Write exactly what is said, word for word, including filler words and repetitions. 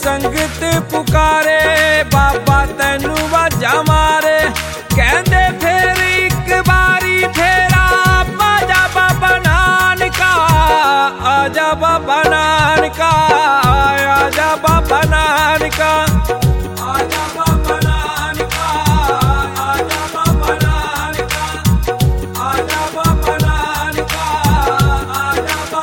संगत पुकारे बाबा तैनू वाजा मारे कहंदे फिर एक बारी फेरा आजा बाबा नानका आजा बाबा नानका